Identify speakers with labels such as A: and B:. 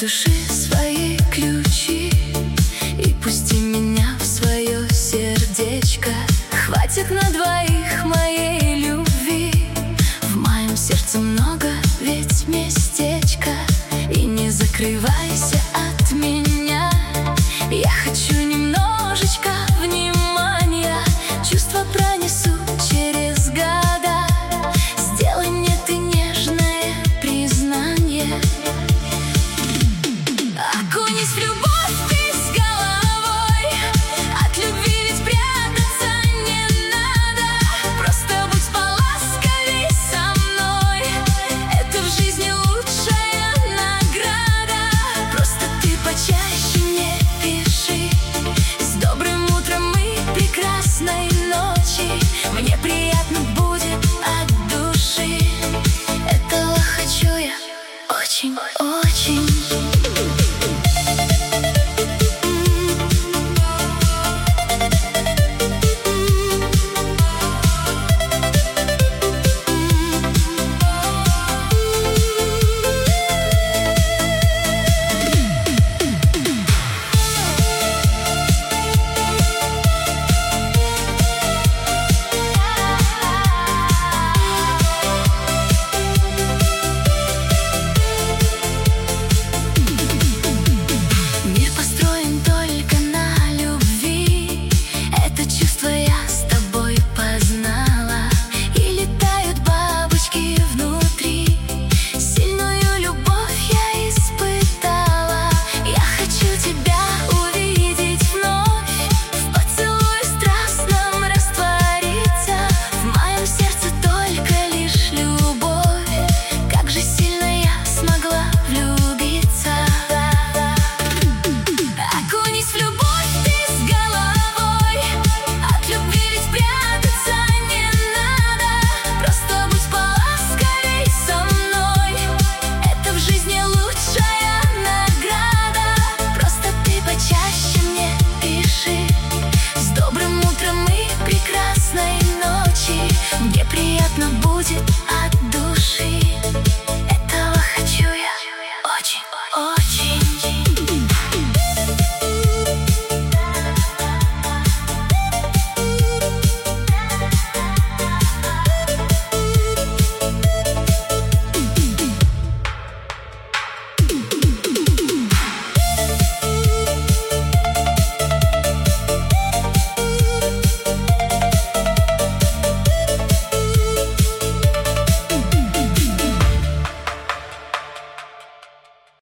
A: души свои ключи и пусти меня в свое сердечко. Хватит на двоих моей любви, в моем сердце много ведь местечка. И не закрывайся от меня, я хочу немножечко внимания. Чувства пронесу через года, сделай мне ты нежное признание. Окунись в любовь ты с головой, от любви ведь прятаться не надо. Просто будь поласковей со мной, это в жизни лучшая награда. Просто ты почаще мне пиши с добрым утром и прекрасной ночи. Мне приятно будет от души, этого хочу я очень.